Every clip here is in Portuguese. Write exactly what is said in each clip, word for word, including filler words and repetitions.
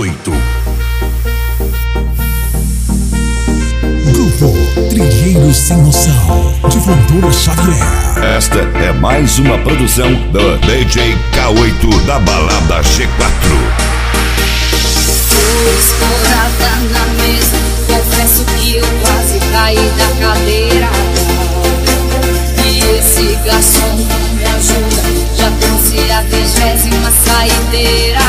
oito. Grupo Trilheiros Sem Noção, de Fontoura Xavier. Esta é mais uma produção do D J K oito da Balada G quatro. Tô escorada na mesa, confesso que eu quase caí da cadeira. E esse garçom não me ajuda, já trouxe a vigésima saideira.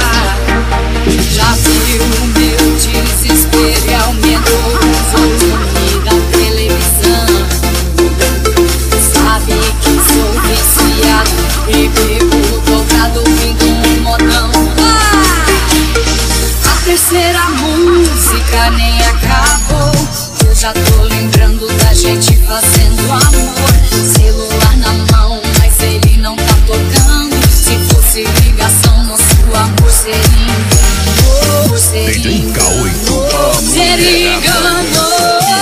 Já viu o meu desespero e aumentou o volume da televisão. Sabe que sou viciado e bebo dobrado ouvindo um modão. Ah! A terceira música nem acabou, eu já tô lembrando da gente fazendo amor. Celular na mão, mas ele não tá tocando. Se fosse ligação, nosso amor seria engano. Seria D J K oito. engano. Seria engano.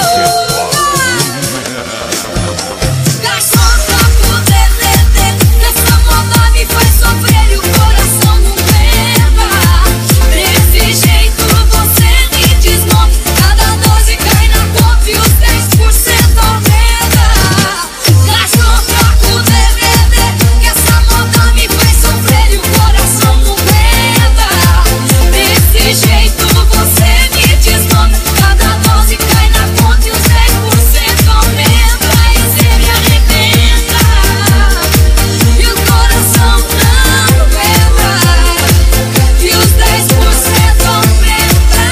Garçom, troca o D V D, essa moda me faz sofrer e o coração não aguenta. Desse jeito você me desmonta, cada doze cai na conta e os dez por cento aumenta. Garçom, troca o D V D, que essa moda me faz sofrer e o coração não aguenta. Desse jeito você me desmonta, cada doze cai na conta e os dez por cento aumenta. E cê me arrebenta e o coração não aguenta, e os dez por cento aumenta.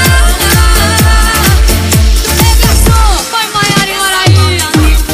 Ei, garçom, põe Maiara e Maraína.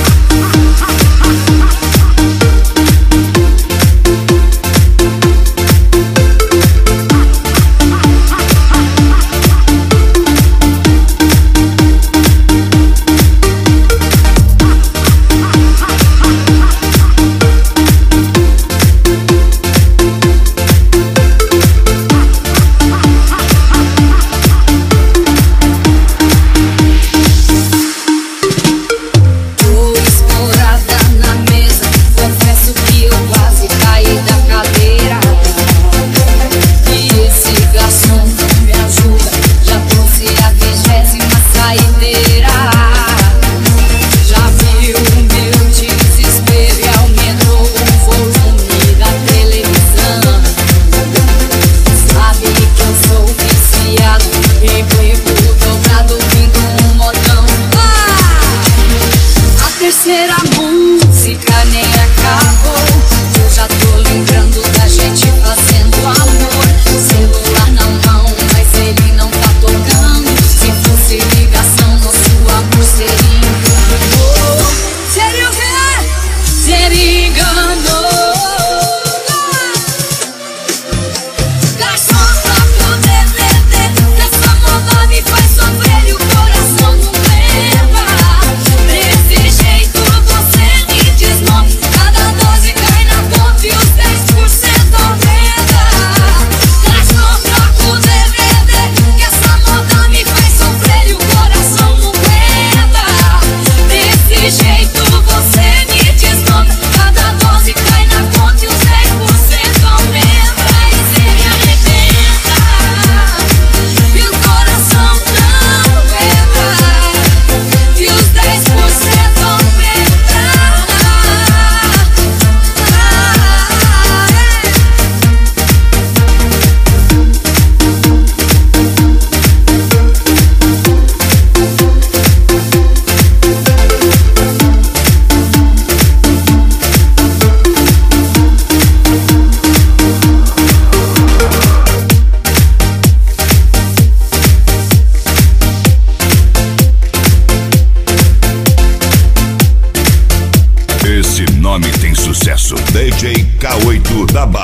Tô escorada na mesa, confesso que eu quase caí da cadeira. E esse garçom não me ajuda, já trouxe a vigésima saideira. Já viu o meu desespero e aumentou o volume da televisão. Sabe que eu sou viciado e bebo dobrado ouvindo um modão. Ah! A terceira música nem acabou, eu já tô lembrando da gente fazendo amor. Celular na mão, mas ele não tá tocando. Se fosse ligação, nosso amor seria engano. Seria o quê? Seria engano. Garçom, troca o D V D, essa moda me faz sofrer e o coração não aguenta. Desse jeito você me desmonta, cada doze cai na conta e os dez por cento aumenta. Garçom, troca o D V D, que essa moda me faz sofrer e o coração não aguenta. Desse jeito você me desmonta, cada doze cai na conta e os dez por cento aumenta. E cê me arrebenta e o coração não aguenta, e os dez por cento aumenta. Esse nome tem sucesso. D J K oito da Balada